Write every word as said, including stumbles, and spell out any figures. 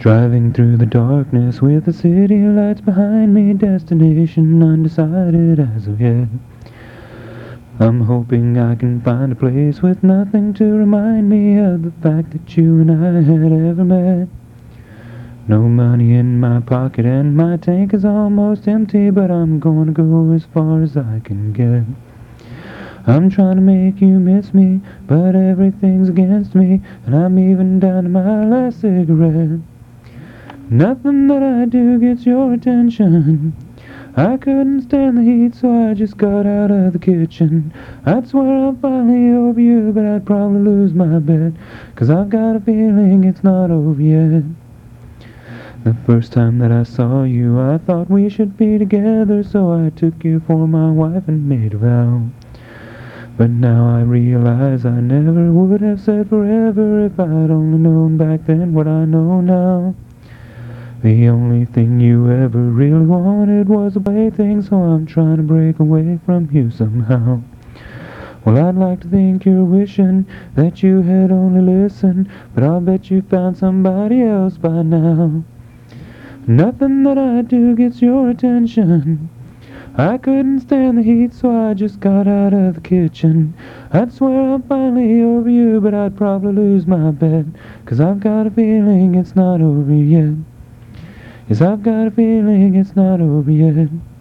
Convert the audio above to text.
Driving through the darkness with the city lights behind me, destination undecided as of yet. I'm hoping I can find a place with nothing to remind me of the fact that you and I had ever met. No money in my pocket and my tank is almost empty, but I'm gonna go as far as I can get. I'm trying to make you miss me, but everything's against me, and I'm even down to my last cigarette. Nothing that I do gets your attention. I couldn't stand the heat, so I just got out of the kitchen. I'd swear I'm finally over you, but I'd probably lose my bet, 'cause I've got a feeling it's not over yet. The first time that I saw you, I thought we should be together, so I took you for my wife and made a vow. But now I realize I never would have said forever if I'd only known back then what I know now. The only thing you ever really wanted was a plaything, so I'm trying to break away from you somehow. Well, I'd like to think you're wishing that you had only listened, but I'll bet you found somebody else by now. Nothing that I do gets your attention. I couldn't stand the heat, so I just got out of the kitchen. I'd swear I'm finally over you, but I'd probably lose my bet, 'cause I've got a feeling it's not over yet. Yes, I've got a feeling it's not over yet.